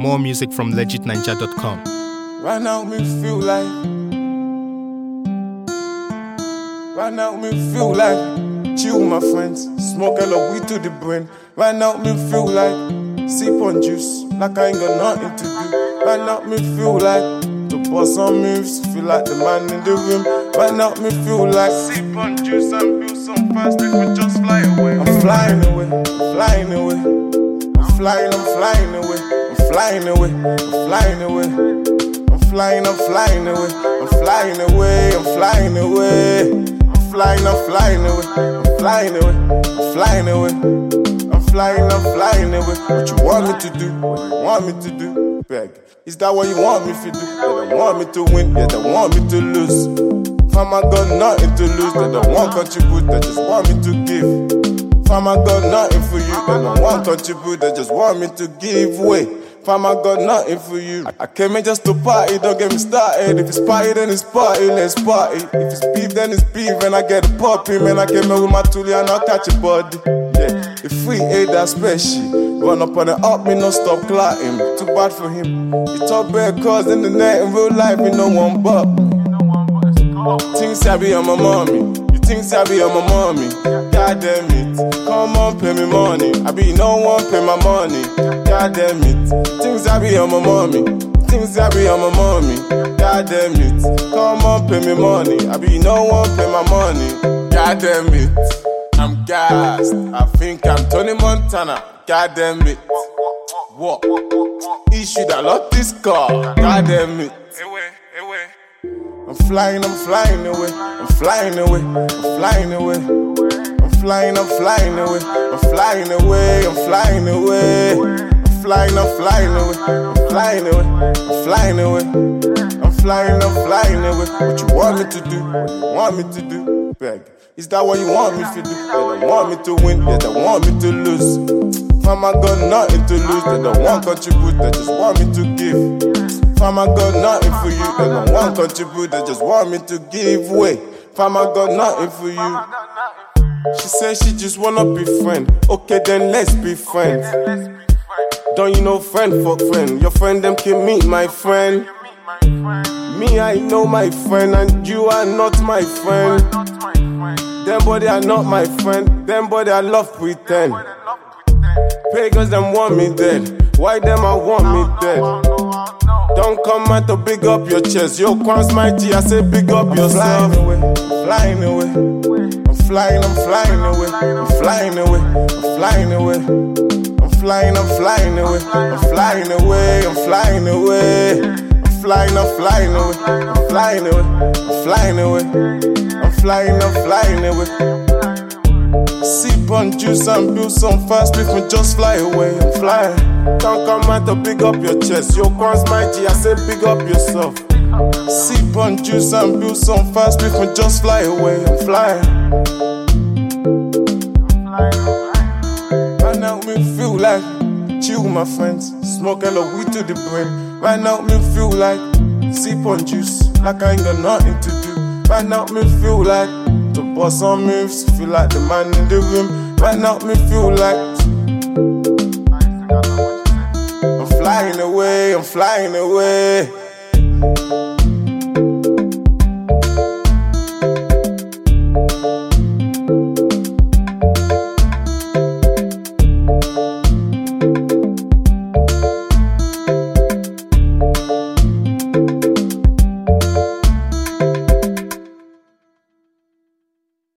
More music from legitninja.com. Right now me feel like chill with my friends, smoke a lot weed to the brain. Right now me feel like sip on juice, like I ain't got nothing to do. Right now me feel like to bust some moves, feel like the man in the room. Right now me feel like sip on juice and build some fast, we can just fly away. I'm flying away, I'm flying away. I'm flying away, I'm flying away, I'm flying away. I'm flying away, I'm flying away, I'm flying away. I'm flying away, I'm flying away, I'm flying away. I'm flying away. What you want me to do? What you want me to do? Beg. Is that what you want me to do? They don't want me to win, yeah, they want me to lose. Fam, I got nothing to lose, they don't want contribute, they just want me to give. Fam, I got nothing for you, they don't want contribute, they just want me to give way. Fam, I got nothing for you. I came here just to party, don't get me started. If it's party, then it's party, let's party. If it's beef, then it's beef, and I get a poppy. Man, I came here with my toolie and I'll catch a body. Yeah, if we ain't that special, run up on the up, me no stop clotting. Too bad for him. He talk bad cause in the net, in real life, me no one but me. Things I be on my mommy. Things I be on my mommy, god damn it. Come on, pay me money. I be no one pay my money, god damn it. Things I be on my mommy, things I be on my mommy, god damn it. Come on, pay me money. I be no one pay my money, god damn it. I'm gassed. I think I'm Tony Montana, god damn it. What? He should have locked this car, god damn it. I'm flying away, I'm flying away, I'm flying away. I'm flying away, I'm flying away, I'm flying away. I'm flying away, I'm flying away, I'm flying away. I'm flying away. What you want me to do? What you want me to do? Beg. Is that what you want me to do? They don't want me to win, yeah, they want me to lose. Fam, I got nothing to lose, they don't want contribute, they just want me to give. Fam, I got nothing for you, they don't want contribute, they just want me to give way. Fam, I got nothing for you. She said she just wanna be friend. Okay, then let's be friends. Don't you know friend fuck friend? Your friend them can meet my friend. Me, I know my friend, and you are not my friend. Them body are not my friend. Them body I love pretend. Pagans them want me dead. Why them I want me dead? Don't come out to big up your chest. Yo, Quans mighty, I say big up yourself. I'm flying away. I'm flying away. I'm flying away. I'm flying away. I'm flying away. I'm flying away. I'm flying away. I'm flying away. I'm flying away. I'm flying away. I'm flying away. Sip on juice and build some fast, if me just fly away, I'm flying. Don't come out to big up your chest. Yo, Quans mighty, I say big up yourself. Sip on juice and build some fast, if me just fly away, I'm flying. Right now me feel like chill with my friends, smoke a lot weed to the brain. Right now me feel like sip on juice, like I ain't got nothing to do. Right now me feel like to bust some moves, feel like the man in the room. Right now me feel like I'm flying away, I'm flying away.